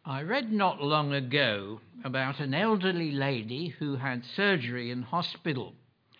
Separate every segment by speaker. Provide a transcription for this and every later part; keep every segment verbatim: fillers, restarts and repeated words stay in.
Speaker 1: I read not long ago about an elderly lady who had surgery in hospital,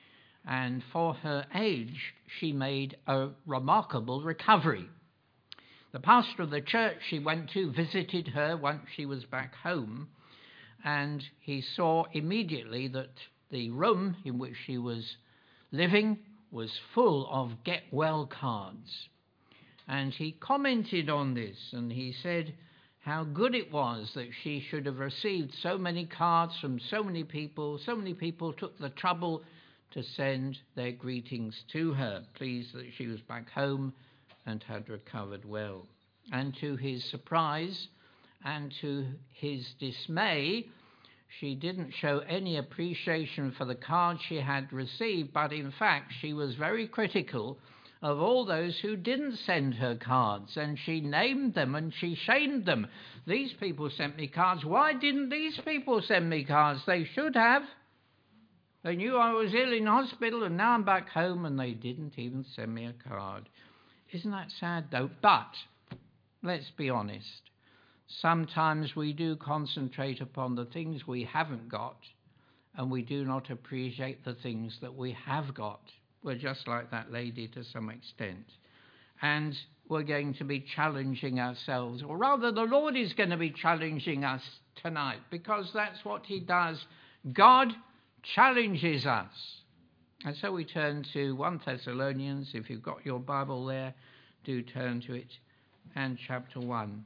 Speaker 1: and for her age she made a remarkable recovery. The pastor of the church she went to visited her once she was back home, and he saw immediately that the room in which she was living was full of get well cards. And he commented on this, and he said how good it was that she should have received so many cards from so many people. So many people took the trouble to send their greetings to her, pleased that she was back home and had recovered well. And to his surprise and to his dismay, she didn't show any appreciation for the card she had received, but in fact she was very critical of all those who didn't send her cards, and she named them and she shamed them. These people sent me cards. Why didn't these people send me cards? They should have. They knew I was ill in hospital and now I'm back home and they didn't even send me a card. Isn't that sad though? But let's be honest. Sometimes we do concentrate upon the things we haven't got and we do not appreciate the things that we have got. We're just like that lady to some extent. And we're going to be challenging ourselves, or rather the Lord is going to be challenging us tonight, because that's what he does. God challenges us. And so we turn to First Thessalonians. If you've got your Bible there, do turn to it, and chapter one.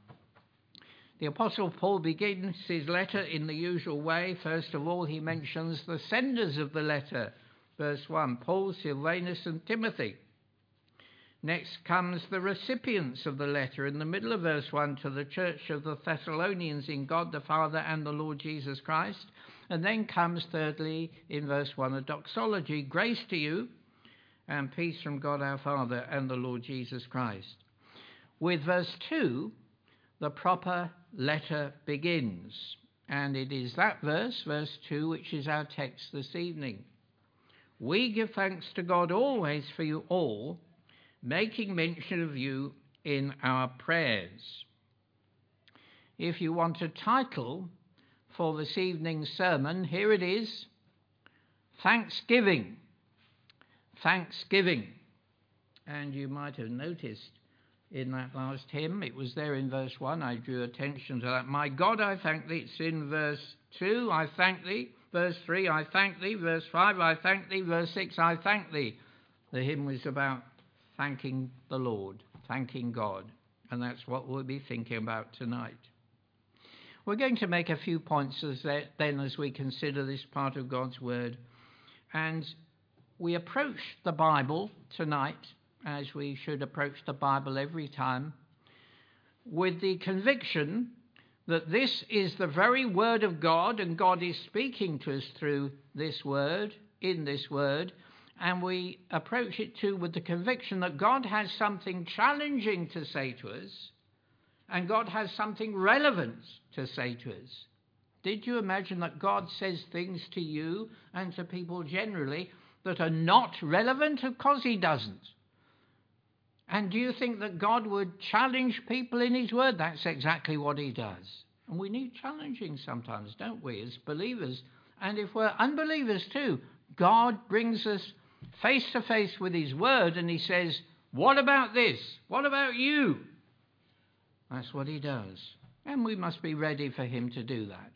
Speaker 1: The Apostle Paul begins his letter in the usual way. First of all, he mentions the senders of the letter. Verse one, Paul, Silvanus and Timothy. Next comes the recipients of the letter in the middle of verse one, to the church of the Thessalonians in God the Father and the Lord Jesus Christ. And then comes thirdly in verse one, a doxology, grace to you and peace from God our Father and the Lord Jesus Christ. With verse two, the proper letter begins. And it is that verse, verse two, which is our text this evening. We give thanks to God always for you all, making mention of you in our prayers. If you want a title for this evening's sermon, here it is: Thanksgiving. Thanksgiving. And you might have noticed in that last hymn, it was there in verse one, I drew attention to that. My God, I thank thee. It's in verse two, I thank thee. Verse three, I thank thee. Verse five, I thank thee. Verse six, I thank thee. The hymn was about thanking the Lord, thanking God. And that's what we'll be thinking about tonight. We're going to make a few points as that, then as we consider this part of God's Word. And we approach the Bible tonight, as we should approach the Bible every time, with the conviction that this is the very Word of God, and God is speaking to us through this Word, in this Word, and we approach it too with the conviction that God has something challenging to say to us, and God has something relevant to say to us. Did you imagine that God says things to you and to people generally that are not relevant? Of course he doesn't. And do you think that God would challenge people in his word? That's exactly what he does. And we need challenging sometimes, don't we, as believers? And if we're unbelievers too, God brings us face to face with his word and he says, what about this? What about you? That's what he does. And we must be ready for him to do that.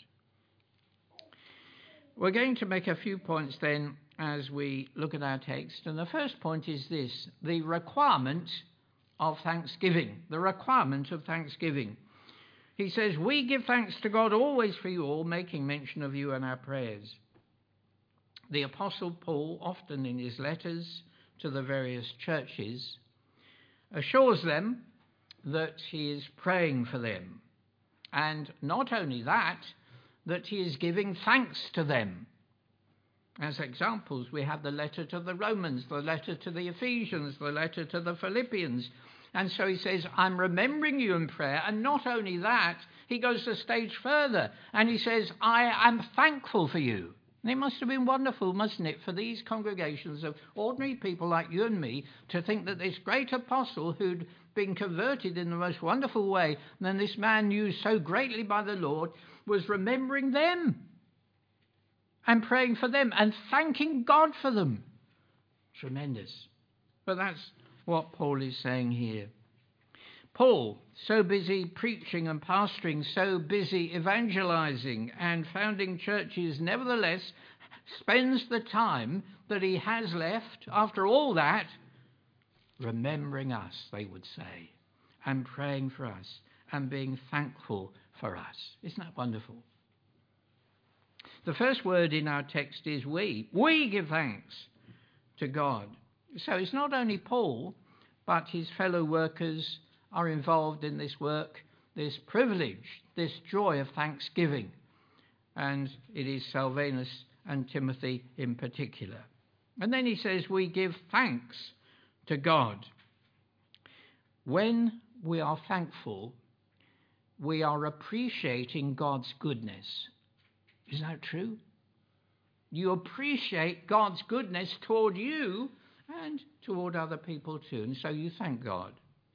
Speaker 1: We're going to make a few points then as we look at our text. And the first point is this: the requirement of thanksgiving. The requirement of thanksgiving. He says, we give thanks to God always for you all, making mention of you in our prayers. The Apostle Paul, often in his letters to the various churches, assures them that he is praying for them. And not only that, that he is giving thanks to them. As examples, we have the letter to the Romans, the letter to the Ephesians, the letter to the Philippians. And so he says, I'm remembering you in prayer. And not only that, he goes a stage further and he says, I am thankful for you. And it must have been wonderful, mustn't it, for these congregations of ordinary people like you and me to think that this great apostle who'd been converted in the most wonderful way, and then this man used so greatly by the Lord, was remembering them and praying for them and thanking God for them. Tremendous. But that's what Paul is saying here. Paul, so busy preaching and pastoring, so busy evangelizing and founding churches, nevertheless spends the time that he has left, after all that, remembering us, they would say, and praying for us and being thankful for us. Isn't that wonderful? The first word in our text is we. We give thanks to God. So it's not only Paul, but his fellow workers are involved in this work, this privilege, this joy of thanksgiving. And it is Silvanus and Timothy in particular. And then he says we give thanks to God. When we are thankful, we are appreciating God's goodness. Is that true? You appreciate God's goodness toward you and toward other people too, and so you thank God.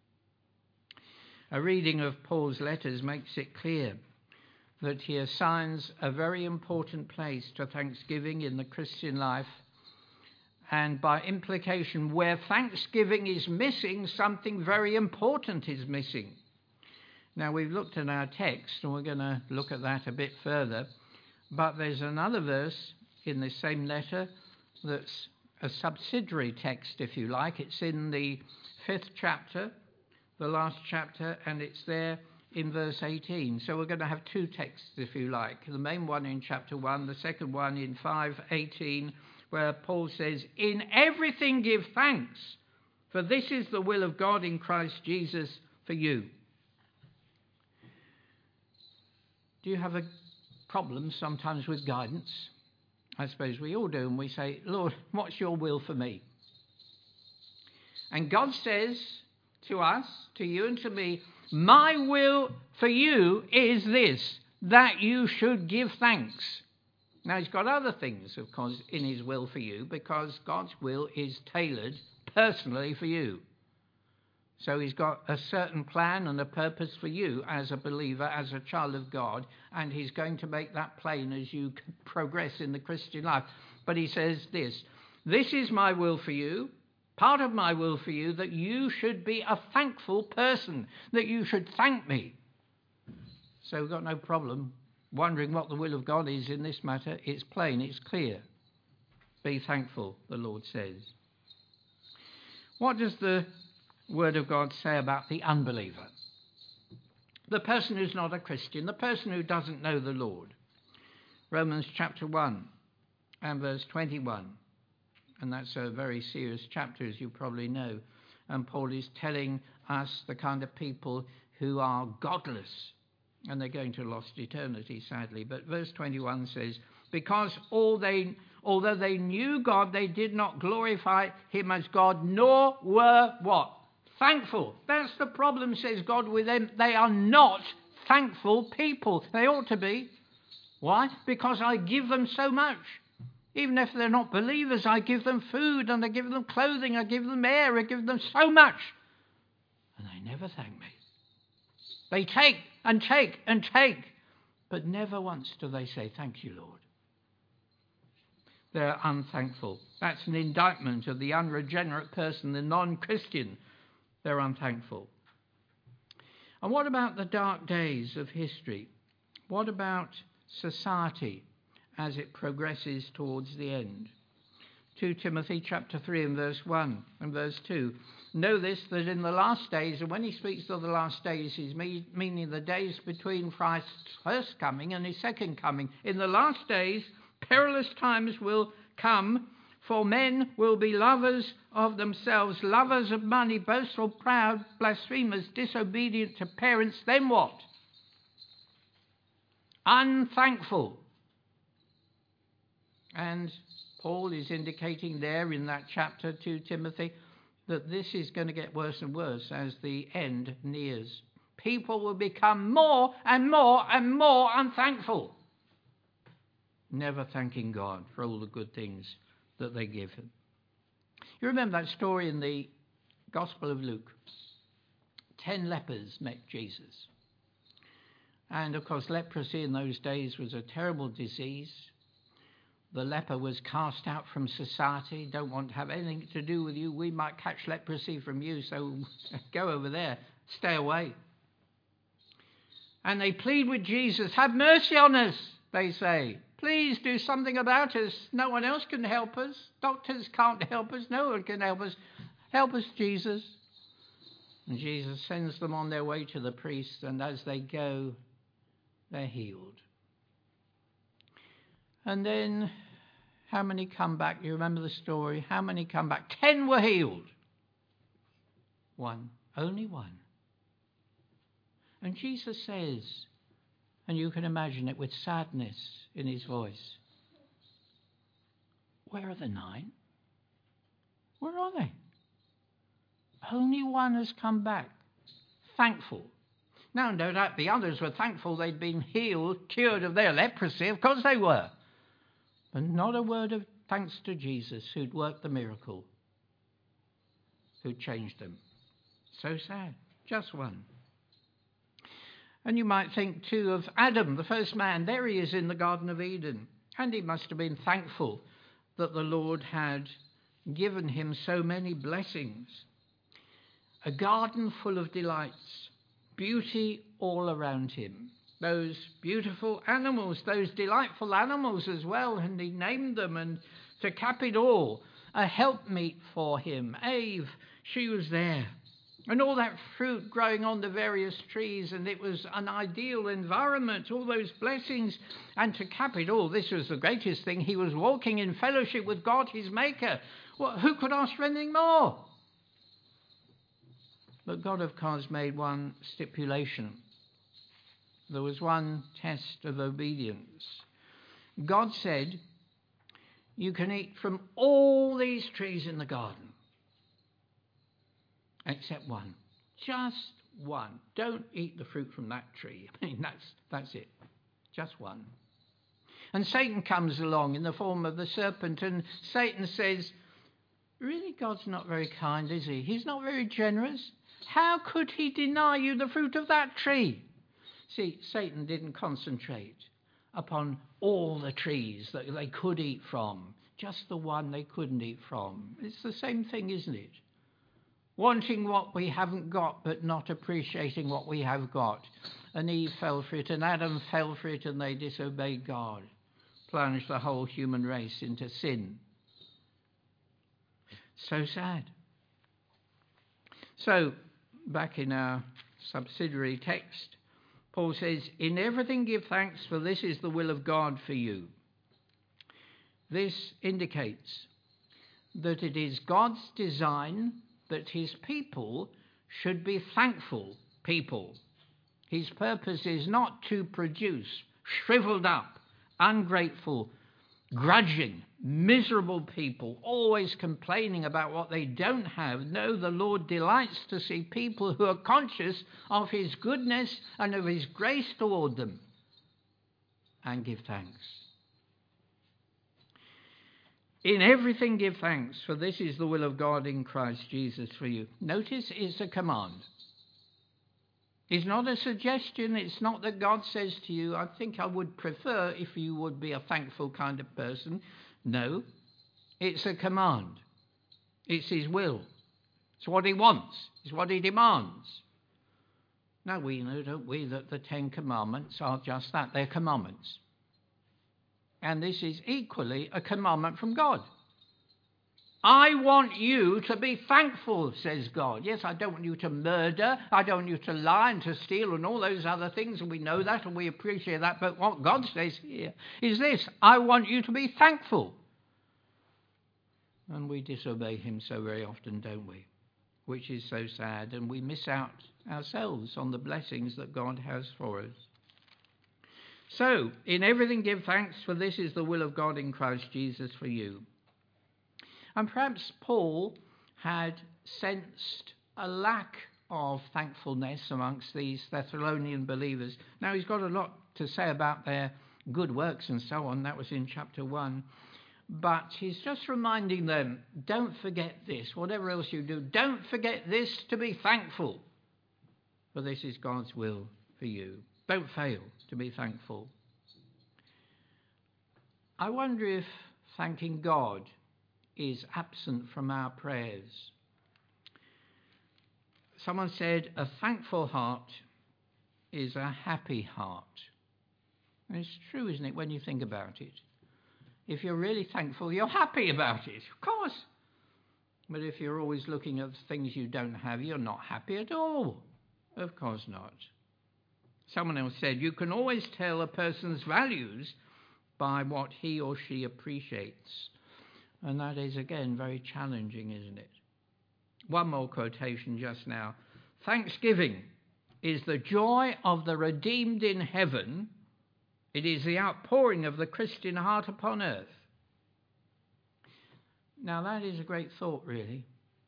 Speaker 1: A reading of Paul's letters makes it clear that he assigns a very important place to thanksgiving in the Christian life, and by implication, where thanksgiving is missing, something very important is missing. Now, we've looked at our text, and we're going to look at that a bit further, but there's another verse in this same letter that's a subsidiary text, if you like. It's in the fifth chapter, the last chapter, and it's there in verse eighteen. So we're going to have two texts, if you like. The main one in chapter one, the second one in five eighteen, where Paul says, "In everything give thanks, for this is the will of God in Christ Jesus for you." Do you have a problem sometimes with guidance? I suppose we all do, and we say, "Lord, what's your will for me?" And God says to us, to you and to me, "My will for you is this, that you should give thanks." Now, he's got other things, of course, in his will for you, because God's will is tailored personally for you. So he's got a certain plan and a purpose for you as a believer, as a child of God, and he's going to make that plain as you progress in the Christian life. But he says this, "This is my will for you, part of my will for you, that you should be a thankful person, that you should thank me." So we've got no problem wondering what the will of God is in this matter. It's plain, it's clear. Be thankful, the Lord says. What does the Word of God say about the unbeliever? The person who's not a Christian, the person who doesn't know the Lord. Romans chapter one and verse twenty-one. And that's a very serious chapter, as you probably know. And Paul is telling us the kind of people who are godless. And they're going to lost eternity, sadly. But verse twenty-one says, "Because all they, although they knew God, they did not glorify him as God, nor were" what? Thankful. That's the problem, says God, with them. They are not thankful people. They ought to be. Why? Because I give them so much. Even if they're not believers, I give them food and I give them clothing, I give them air, I give them so much. And they never thank me. They take and take and take, but never once do they say, "Thank you, Lord." They're unthankful. That's an indictment of the unregenerate person, the non-Christian. They're unthankful. And what about the dark days of history? What about society as it progresses towards the end? Second Timothy chapter three and verse one and verse two. "Know this, that in the last days," and when he speaks of the last days, he's me- meaning the days between Christ's first coming and his second coming. "In the last days, perilous times will come, for men will be lovers of themselves, lovers of money, boastful, proud, blasphemers, disobedient to parents." Then what? Unthankful. And Paul is indicating there in that chapter to Timothy that this is going to get worse and worse as the end nears. People will become more and more and more unthankful. never thanking God for all the good things that they give him. You remember that story in the Gospel of Luke? Ten lepers met Jesus. And of course, leprosy in those days was a terrible disease. The leper was cast out from society. Don't want to have anything to do with you. We might catch leprosy from you, so go over there. Stay away. And they plead with Jesus, have mercy on us, they say. Please do something about us. No one else can help us. Doctors can't help us. No one can help us. Help us, Jesus. And Jesus sends them on their way to the priest, and as they go, they're healed. And then, how many come back? You remember the story? How many come back? Ten were healed. One. Only one. And Jesus says, and you can imagine it with sadness in his voice, where are the nine? Where are they? Only one has come back, thankful. Now, no doubt the others were thankful they'd been healed, cured of their leprosy. Of course they were. But not a word of thanks to Jesus, who'd worked the miracle, who changed them. So sad. Just one. And you might think, too, of Adam, the first man. There he is in the Garden of Eden. And he must have been thankful that the Lord had given him so many blessings. A garden full of delights, beauty all around him. Those beautiful animals, those delightful animals as well, and he named them, and to cap it all, a helpmeet for him. Eve, she was there. And all that fruit growing on the various trees, and it was an ideal environment, all those blessings. And to cap it all, this was the greatest thing, he was walking in fellowship with God, his Maker. Well, who could ask for anything more? But God, of course, made one stipulation. There was one test of obedience. God said, you can eat from all these trees in the garden. Except one. Just one. Don't eat the fruit from that tree. I mean, that's, that's it. Just one. And Satan comes along in the form of the serpent, and Satan says, really, God's not very kind, is he? He's not very generous. How could he deny you the fruit of that tree? See, Satan didn't concentrate upon all the trees that they could eat from. Just the one they couldn't eat from. It's the same thing, isn't it? Wanting what we haven't got, but not appreciating what we have got. And Eve fell for it, and Adam fell for it, and they disobeyed God. Plunged the whole human race into sin. So sad. So, back in our subsidiary text, Paul says, in everything give thanks, for this is the will of God for you. This indicates that it is God's design that his people should be thankful people. His purpose is not to produce shriveled up, ungrateful, grudging, miserable people, always complaining about what they don't have. No, the Lord delights to see people who are conscious of his goodness and of his grace toward them and give thanks. In everything give thanks, for this is the will of God in Christ Jesus for you. Notice it's a command. It's not a suggestion. It's not that God says to you, I think I would prefer if you would be a thankful kind of person. No, it's a command. It's his will. It's what he wants. It's what he demands. Now we know, don't we, that the Ten Commandments are just that. They're commandments. And this is equally a commandment from God. I want you to be thankful, says God. Yes, I don't want you to murder. I don't want you to lie and to steal and all those other things. And we know that and we appreciate that. But what God says here is this. I want you to be thankful. And we disobey him so very often, don't we? Which is so sad. And we miss out ourselves on the blessings that God has for us. So, in everything give thanks, for this is the will of God in Christ Jesus for you. And perhaps Paul had sensed a lack of thankfulness amongst these Thessalonian believers. Now, he's got a lot to say about their good works and so on. That was in chapter one. But he's just reminding them, don't forget this. Whatever else you do, don't forget this, to be thankful. For this is God's will for you. Don't fail to be thankful. I wonder if thanking God is absent from our prayers. Someone said, a thankful heart is a happy heart. And it's true, isn't it, when you think about it? If you're really thankful, you're happy about it, of course. But if you're always looking at things you don't have, you're not happy at all. Of course not. Someone else said, you can always tell a person's values by what he or she appreciates. And that is, again, very challenging, isn't it? One more quotation just now. Thanksgiving is the joy of the redeemed in heaven. It is the outpouring of the Christian heart upon earth. Now that is a great thought, really.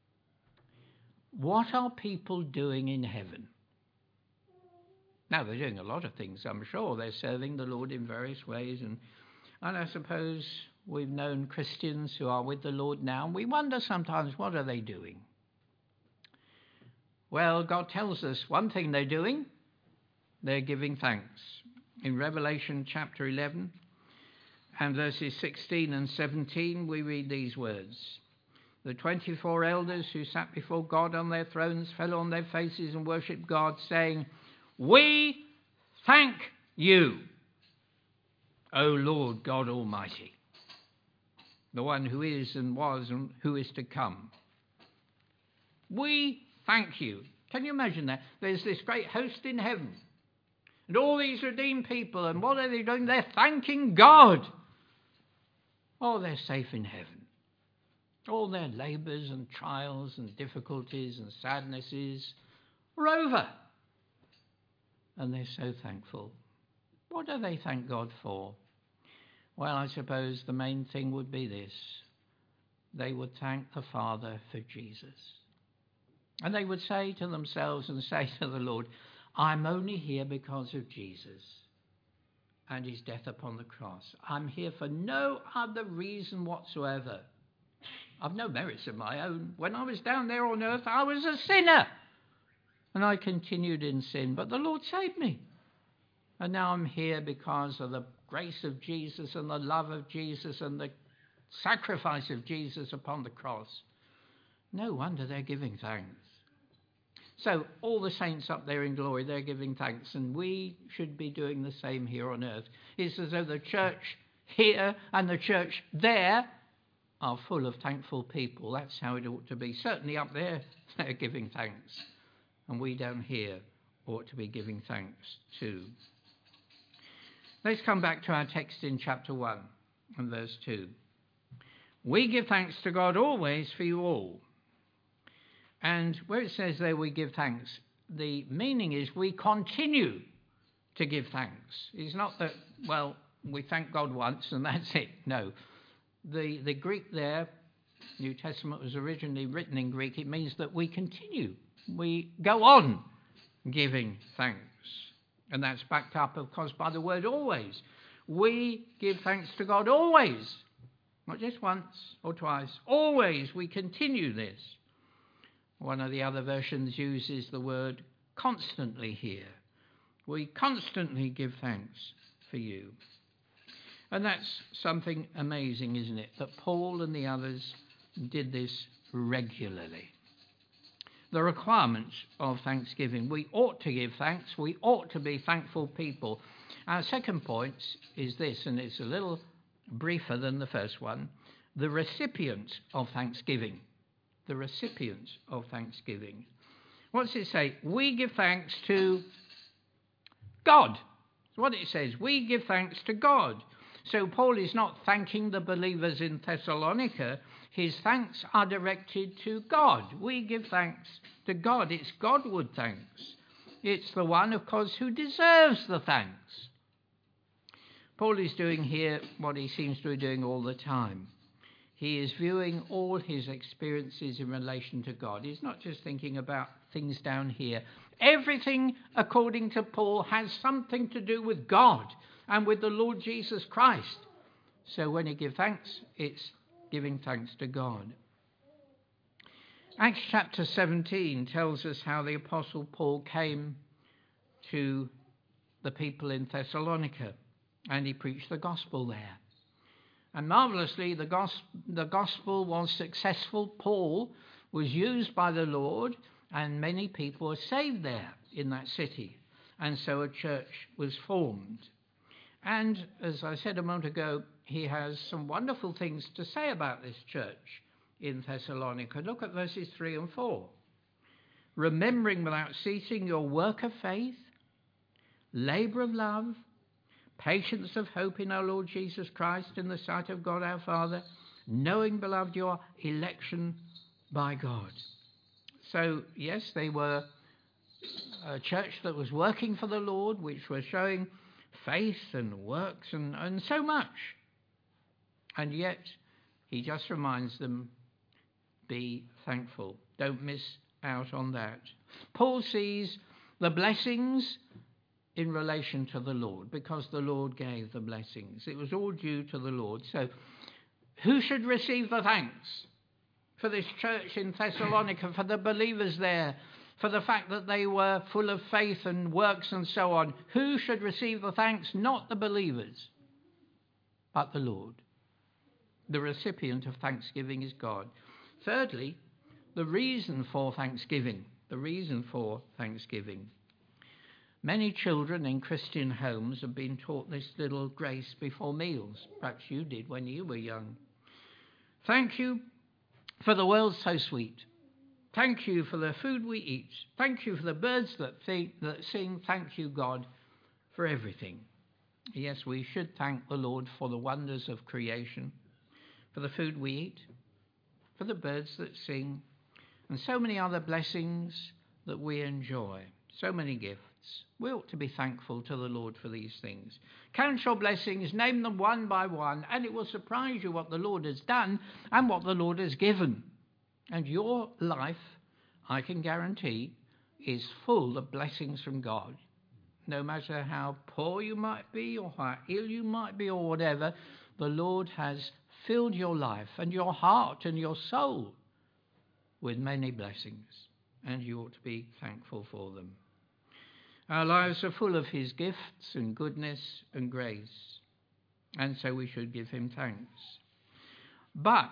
Speaker 1: What are people doing in heaven? Now they're doing a lot of things, I'm sure. They're serving the Lord in various ways. And, and I suppose we've known Christians who are with the Lord now, and we wonder sometimes, what are they doing? Well, God tells us one thing they're doing. They're giving thanks. In Revelation chapter eleven and verses sixteen and seventeen, we read these words. The twenty-four elders who sat before God on their thrones fell on their faces and worshipped God, saying, we thank you, O Lord God Almighty, the one who is and was and who is to come. We thank you. Can you imagine that? There's this great host in heaven. And all these redeemed people, and what are they doing? They're thanking God. Oh, they're safe in heaven. All their labours and trials and difficulties and sadnesses are over. And they're so thankful. What do they thank God for? Well, I suppose the main thing would be this. They would thank the Father for Jesus. And they would say to themselves and say to the Lord, I'm only here because of Jesus and his death upon the cross. I'm here for no other reason whatsoever. I've no merits of my own. When I was down there on earth, I was a sinner. And I continued in sin, but the Lord saved me. And now I'm here because of the grace of Jesus and the love of Jesus and the sacrifice of Jesus upon the cross. No wonder they're giving thanks. So all the saints up there in glory, they're giving thanks, and we should be doing the same here on earth. It's as though the church here and the church there are full of thankful people. That's how it ought to be. Certainly up there, they're giving thanks. And we down here ought to be giving thanks too. Let's come back to our text in chapter one and verse two. We give thanks to God always for you all. And where it says there we give thanks, the meaning is we continue to give thanks. It's not that, well, we thank God once and that's it. No. The, the Greek there, New Testament was originally written in Greek. It means that we continue. We go on giving thanks. And that's backed up, of course, by the word always. We give thanks to God always. Not just once or twice. Always we continue this. One of the other versions uses the word constantly here. We constantly give thanks for you. And that's something amazing, isn't it? That Paul and the others did this regularly. The requirements of thanksgiving. We ought to give thanks. We ought to be thankful people. Our second point is this, and it's a little briefer than the first one. The recipients of thanksgiving. The recipients of thanksgiving. What does it say? We give thanks to God. That's what it says. We give thanks to God. So Paul is not thanking the believers in Thessalonica. His thanks are directed to God. We give thanks to God. It's Godward thanks. It's the one, of course, who deserves the thanks. Paul is doing here what he seems to be doing all the time. He is viewing all his experiences in relation to God. He's not just thinking about things down here. Everything, according to Paul, has something to do with God. and with the Lord Jesus Christ. So when you give thanks, it's giving thanks to God. Acts chapter seventeen tells us how the Apostle Paul came to the people in Thessalonica, and he preached the gospel there. And marvelously, the gospel, the gospel was successful. Paul was used by the Lord, and many people were saved there in that city. And so a church was formed. And as I said a moment ago, he has some wonderful things to say about this church in Thessalonica. Look at verses three and four. Remembering without ceasing your work of faith, labour of love, patience of hope in our Lord Jesus Christ in the sight of God our Father, knowing, beloved, your election by God. So, yes, they were a church that was working for the Lord, which was showing faith and works and, and so much. And yet, he just reminds them, be thankful. Don't miss out on that. Paul sees the blessings in relation to the Lord, because the Lord gave the blessings. It was all due to the Lord. So who should receive the thanks for this church in Thessalonica, for the believers there, for the fact that they were full of faith and works and so on? Who should receive the thanks? Not the believers, but the Lord. The recipient of thanksgiving is God. Thirdly, the reason for thanksgiving. The reason for thanksgiving. Many children in Christian homes have been taught this little grace before meals. Perhaps you did when you were young. Thank you for the world so sweet. Thank you for the food we eat. Thank you for the birds that, th- that sing. Thank you, God, for everything. Yes, we should thank the Lord for the wonders of creation, for the food we eat, for the birds that sing, and so many other blessings that we enjoy. So many gifts. We ought to be thankful to the Lord for these things. Count your blessings, name them one by one, and it will surprise you what the Lord has done and what the Lord has given. And your life, I can guarantee, is full of blessings from God. No matter how poor you might be or how ill you might be or whatever, the Lord has filled your life and your heart and your soul with many blessings, and you ought to be thankful for them. Our lives are full of his gifts and goodness and grace, and so we should give him thanks. But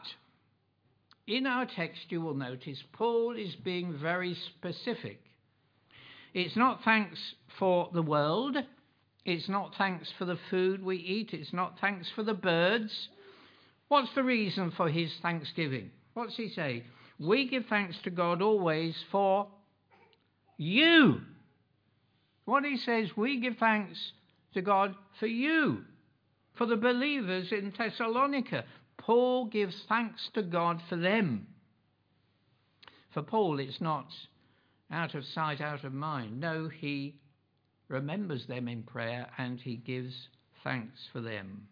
Speaker 1: in our text, you will notice Paul is being very specific. It's not thanks for the world. It's not thanks for the food we eat. It's not thanks for the birds. What's the reason for his thanksgiving? What's he say? We give thanks to God always for you. What he says, we give thanks to God for you, for the believers in Thessalonica. Paul gives thanks to God for them. For Paul, it's not out of sight, out of mind. No, he remembers them in prayer and he gives thanks for them.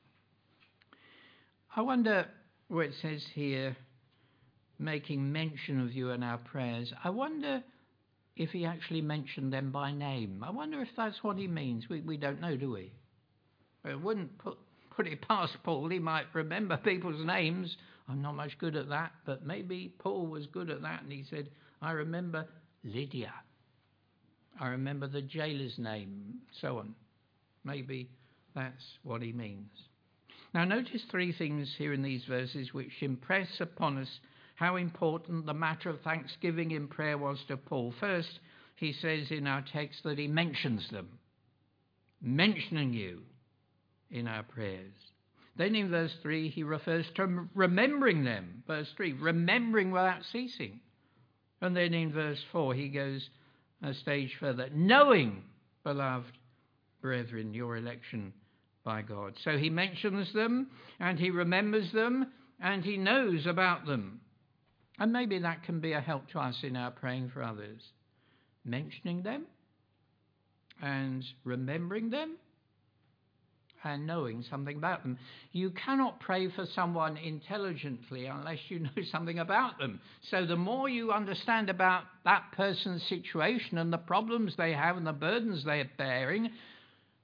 Speaker 1: I wonder where it says here, making mention of you in our prayers. I wonder if he actually mentioned them by name. I wonder if that's what he means. We we don't know, do we? It wouldn't put, put it past Paul. He might remember people's names. I'm not much good at that, but maybe Paul was good at that, and he said, I remember Lydia. I remember the jailer's name, so on. Maybe that's what he means. Now notice three things here in these verses which impress upon us how important the matter of thanksgiving in prayer was to Paul. First, he says in our text that he mentions them, mentioning you in our prayers. Then in verse three, he refers to remembering them. Verse three, remembering without ceasing. And then in verse four, he goes a stage further, knowing, beloved brethren, your election by God. So he mentions them, and he remembers them, and he knows about them. And maybe that can be a help to us in our praying for others. Mentioning them and remembering them and knowing something about them. You cannot pray for someone intelligently unless you know something about them. So the more you understand about that person's situation and the problems they have and the burdens they are bearing,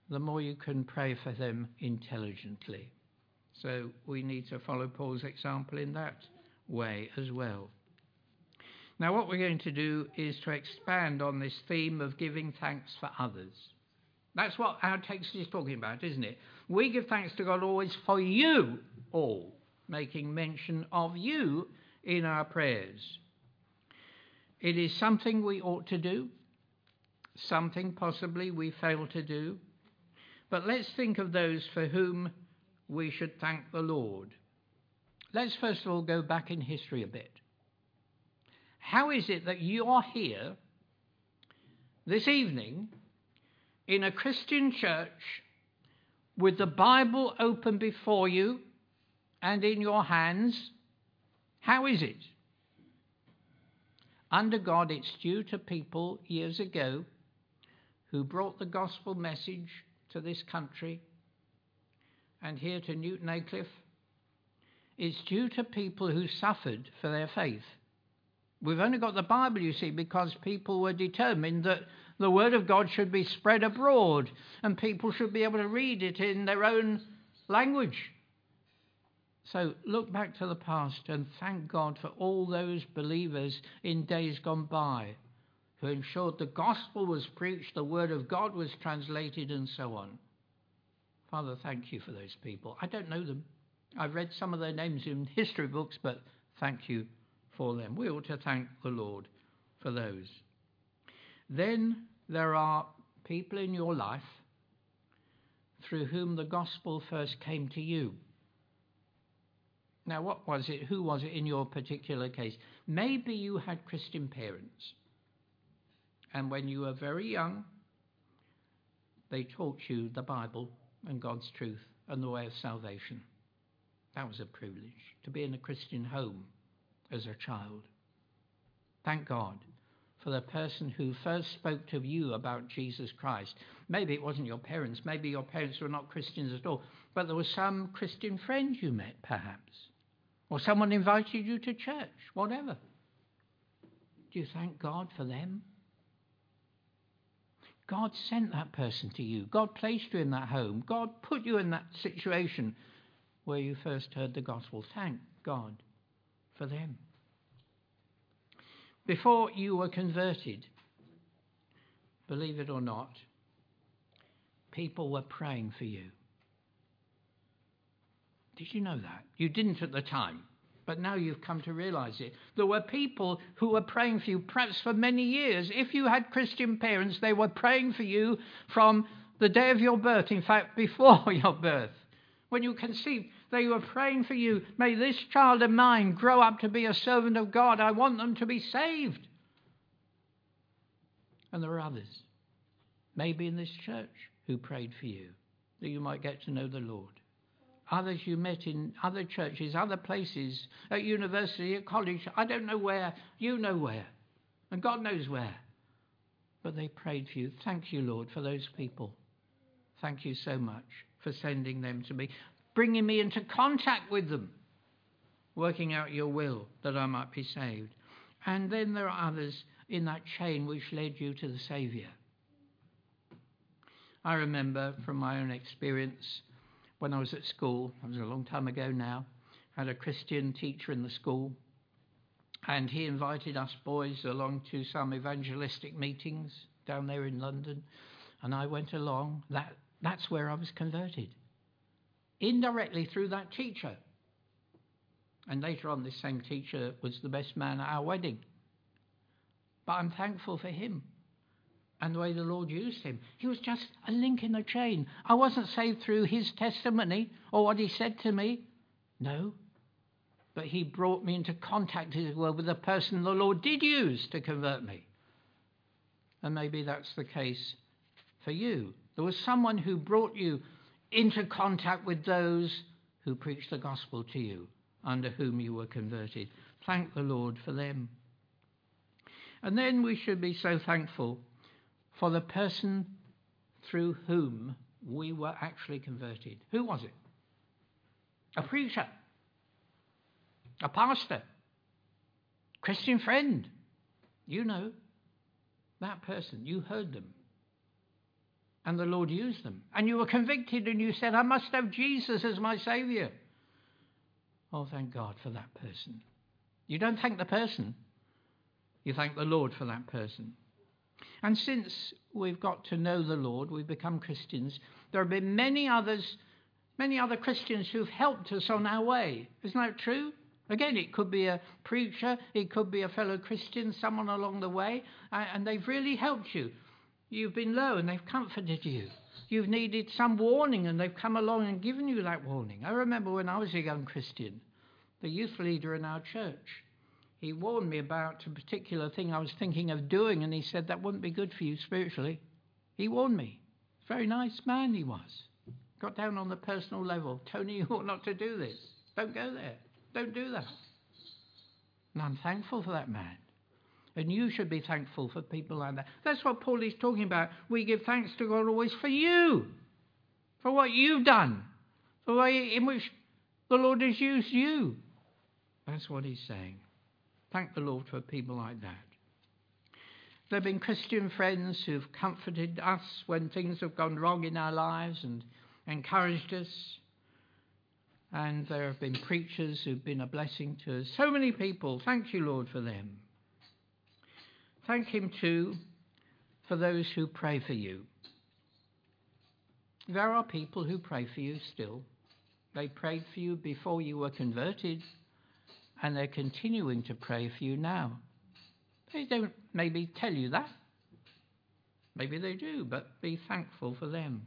Speaker 1: the more you can pray for them intelligently. So we need to follow Paul's example in that way as well. Now what we're going to do is to expand on this theme of giving thanks for others. That's what our text is talking about, isn't it? We give thanks to God always for you all, making mention of you in our prayers. It is something we ought to do, something possibly we fail to do. But let's think of those for whom we should thank the Lord. Let's first of all go back in history a bit. How is it that you are here this evening in a Christian church with the Bible open before you and in your hands? How is it? Under God, it's due to people years ago who brought the gospel message to this country and here to Newton Aycliffe. It's due to people who suffered for their faith. We've only got the Bible, you see, because people were determined that the Word of God should be spread abroad and people should be able to read it in their own language. So look back to the past and thank God for all those believers in days gone by who ensured the gospel was preached, the Word of God was translated, and so on. Father, thank you for those people. I don't know them. I've read some of their names in history books, but thank you for them. We ought to thank the Lord for those. Then there are people in your life through whom the gospel first came to you. Now, what was it? Who was it in your particular case? Maybe you had Christian parents, and when you were very young, they taught you the Bible and God's truth and the way of salvation. That was a privilege, to be in a Christian home as a child. Thank God for the person who first spoke to you about Jesus Christ. Maybe it wasn't your parents, maybe your parents were not Christians at all, but there was some Christian friend you met perhaps, or someone invited you to church, whatever. Do you thank God for them? God sent that person to you. God placed you in that home. God put you in that situation where you first heard the gospel. Thank God for them. Before you were converted, believe it or not, people were praying for you. Did you know that? You didn't at the time, but now you've come to realize it. There were people who were praying for you, perhaps for many years. If you had Christian parents, they were praying for you from the day of your birth, in fact, before your birth. When you conceived, they were praying for you. May this child of mine grow up to be a servant of God. I want them to be saved. And there are others, maybe in this church, who prayed for you, that you might get to know the Lord. Others you met in other churches, other places, at university, at college, I don't know where, you know where, and God knows where. But they prayed for you. Thank you, Lord, for those people. Thank you so much for sending them to me, bringing me into contact with them, working out your will that I might be saved. And then there are others in that chain which led you to the Saviour. I remember from my own experience, when I was at school, that was a long time ago now, I had a Christian teacher in the school, and he invited us boys along to some evangelistic meetings down there in London, and I went along. That That's where I was converted, indirectly through that teacher. And later on, this same teacher was the best man at our wedding. But I'm thankful for him and the way the Lord used him. He was just a link in the chain. I wasn't saved through his testimony or what he said to me. No. But he brought me into contact as well with the person the Lord did use to convert me. And maybe that's the case for you. There was someone who brought you into contact with those who preached the gospel to you, under whom you were converted. Thank the Lord for them. And then we should be so thankful for the person through whom we were actually converted. Who was it? A preacher, a pastor, Christian friend. You know, that person, you heard them. and the Lord used them. And you were convicted and you said, I must have Jesus as my Saviour. Oh, thank God for that person. You don't thank the person. You thank the Lord for that person. And since we've got to know the Lord, we've become Christians, there have been many others, many other Christians who've helped us on our way. Isn't that true? Again, it could be a preacher, it could be a fellow Christian, someone along the way, and they've really helped you. You've been low and they've comforted you. You've needed some warning and they've come along and given you that warning. I remember when I was a young Christian, the youth leader in our church, he warned me about a particular thing I was thinking of doing, and he said that wouldn't be good for you spiritually. He warned me. Very nice man he was. Got down on the personal level. Tony, you ought not to do this. Don't go there. Don't do that. And I'm thankful for that man. And you should be thankful for people like that. That's what Paul is talking about. We give thanks to God always for you, for what you've done, for the way in which the Lord has used you. That's what he's saying. Thank the Lord for people like that. There have been Christian friends who've comforted us when things have gone wrong in our lives and encouraged us. And there have been preachers who've been a blessing to us. So many people. Thank you, Lord, for them. Thank him, too, for those who pray for you. There are people who pray for you still. They prayed for you before you were converted, and they're continuing to pray for you now. They don't maybe tell you that. Maybe they do, but be thankful for them.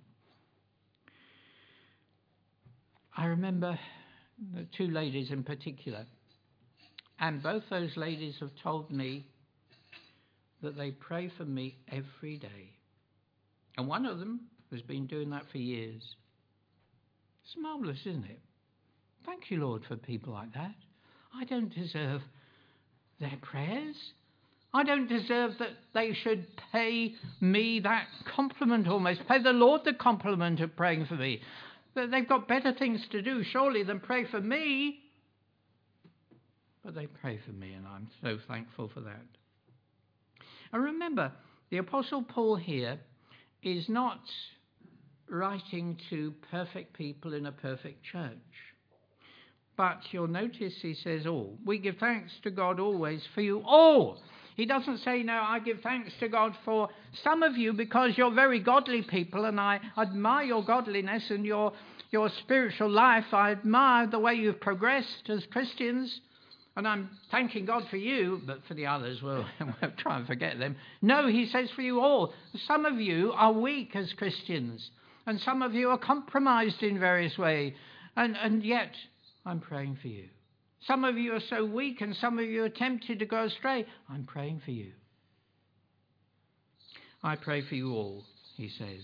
Speaker 1: I remember the two ladies in particular, and both those ladies have told me that they pray for me every day. And one of them has been doing that for years. It's marvellous, isn't it? Thank you, Lord, for people like that. I don't deserve their prayers. I don't deserve that they should pay me that compliment almost, pay the Lord the compliment of praying for me. They've got better things to do, surely, than pray for me. But they pray for me, and I'm so thankful for that. And remember, the Apostle Paul here is not writing to perfect people in a perfect church. But you'll notice he says all. We give thanks to God always for you all. He doesn't say, no, I give thanks to God for some of you because you're very godly people and I admire your godliness and your, your spiritual life. I admire the way you've progressed as Christians. And I'm thanking God for you, but for the others, well, we'll try and forget them. No, he says for you all. Some of you are weak as Christians, and some of you are compromised in various ways, and, and yet I'm praying for you. Some of you are so weak, and some of you are tempted to go astray. I'm praying for you. I pray for you all, he says.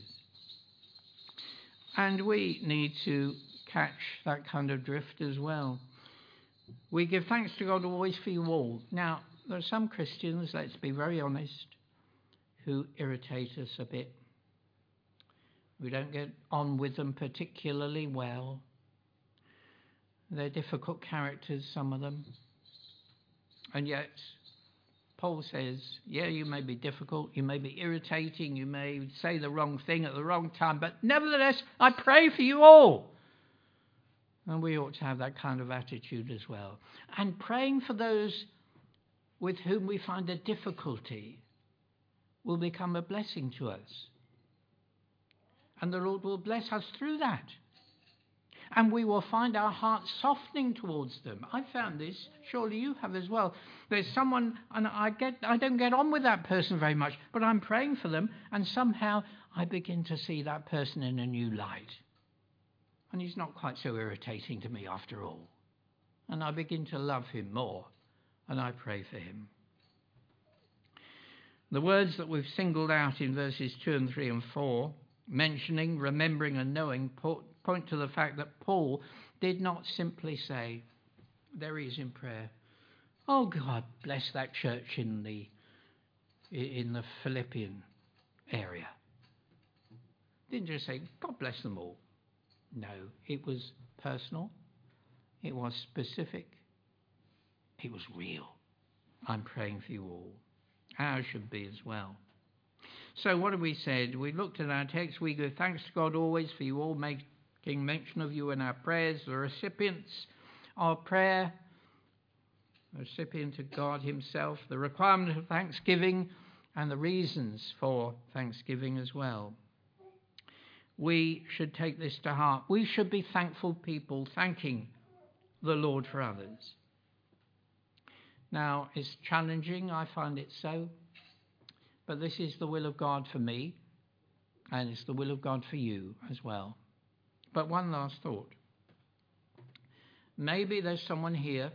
Speaker 1: And we need to catch that kind of drift as well. We give thanks to God always for you all. Now, there are some Christians, let's be very honest, who irritate us a bit. We don't get on with them particularly well. They're difficult characters, some of them. And yet, Paul says, yeah, you may be difficult, you may be irritating, you may say the wrong thing at the wrong time, but nevertheless, I pray for you all. And we ought to have that kind of attitude as well. And praying for those with whom we find a difficulty will become a blessing to us. And the Lord will bless us through that. And we will find our hearts softening towards them. I found this, surely you have as well. There's someone, and I get, I don't get on with that person very much, but I'm praying for them, and somehow I begin to see that person in a new light. And he's not quite so irritating to me after all. And I begin to love him more, and I pray for him. The words that we've singled out in verses two and three and four, mentioning, remembering and knowing, point to the fact that Paul did not simply say, there he is in prayer, oh God, bless that church in the, in the Philippian area. Didn't just say, God bless them all. No, it was personal, it was specific, it was real. I'm praying for you all. Ours should be as well. So what have we said? We looked at our text. We give thanks to God always for you all, making mention of you in our prayers. The recipients of prayer, the recipient of God himself, the requirement of thanksgiving, and the reasons for thanksgiving as well. We should take this to heart. We should be thankful people, thanking the Lord for others. Now, it's challenging, I find it so, but this is the will of God for me, and it's the will of God for you as well. But one last thought. Maybe there's someone here,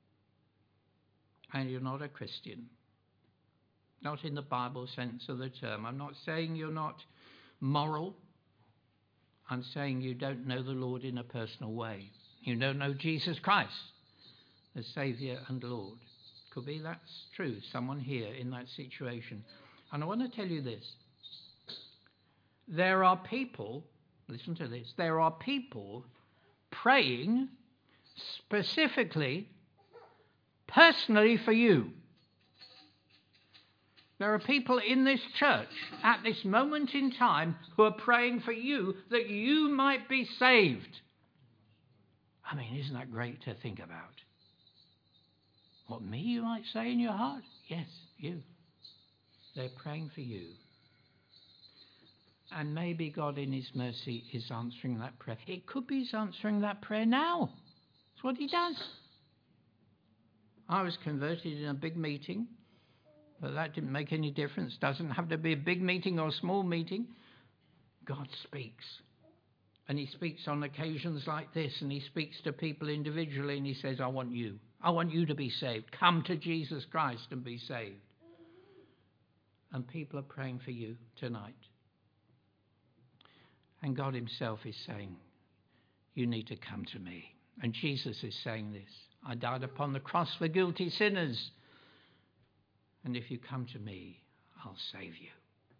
Speaker 1: and you're not a Christian. Not in the Bible sense of the term. I'm not saying you're not moral. I'm saying you don't know the Lord in a personal way. You don't know Jesus Christ as Saviour and Lord. Could be that's true, someone here in that situation. And I want to tell you this. There are people, listen to this, there are people praying specifically, personally for you. There are people in this church at this moment in time who are praying for you that you might be saved. I mean, isn't that great to think about? What, me, you might say in your heart? Yes, you. They're praying for you. And maybe God in his mercy is answering that prayer. It could be he's answering that prayer now. That's what he does. I was converted in a big meeting. But that didn't make any difference. Doesn't have to be a big meeting or a small meeting. God speaks. And he speaks on occasions like this, and he speaks to people individually, and he says, I want you. I want you to be saved. Come to Jesus Christ and be saved. And people are praying for you tonight. And God himself is saying, you need to come to me. And Jesus is saying this. I died upon the cross for guilty sinners. And if you come to me, I'll save you.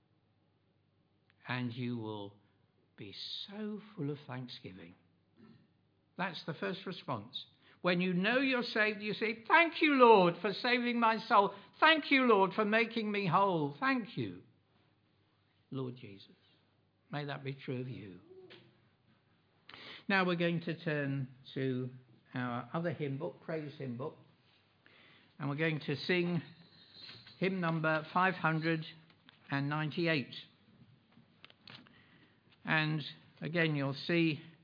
Speaker 1: And you will be so full of thanksgiving. That's the first response. When you know you're saved, you say, thank you, Lord, for saving my soul. Thank you, Lord, for making me whole. Thank you, Lord Jesus. May that be true of you. Now we're going to turn to our other hymn book, praise hymn book. And we're going to sing hymn number five hundred ninety-eight. And again, you'll see